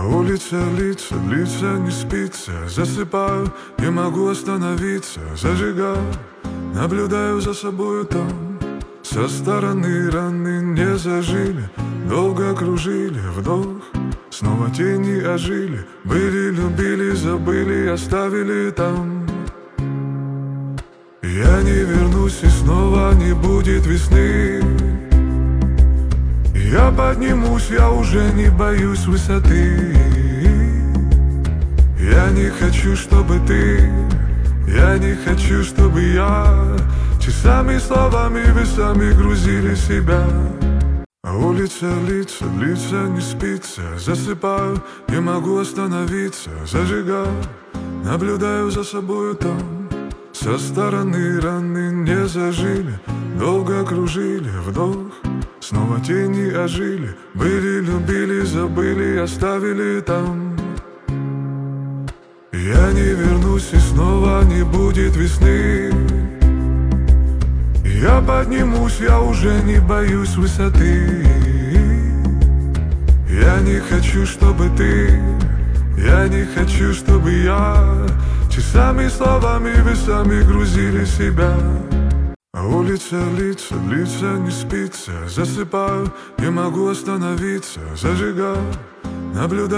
А улица лица, лица не спится. Засыпаю, не могу остановиться. Зажигаю, наблюдаю за собою там. Со стороны раны не зажили, долго кружили, вдох, снова тени ожили. Были, любили, забыли, оставили там. Я не вернусь, и снова не будет весны. Я поднимусь, я уже не боюсь высоты. Я не хочу, чтобы ты, я не хочу, чтобы я часами, словами, весами грузили себя. А улица лица, лица не спится. Засыпаю, не могу остановиться. Зажигаю, наблюдаю за собою там. Со стороны раны не зажили, долго кружили, вдох, снова тени ожили. Были, любили, забыли, оставили там. Я не вернусь, и снова не будет весны. Я поднимусь, я уже не боюсь высоты. Я не хочу, чтобы ты, я не хочу, чтобы я часами, словами, весами грузили себя. А улица лица, лица не спится. Засыпаю, не могу остановиться. Зажигаю, наблюдаю.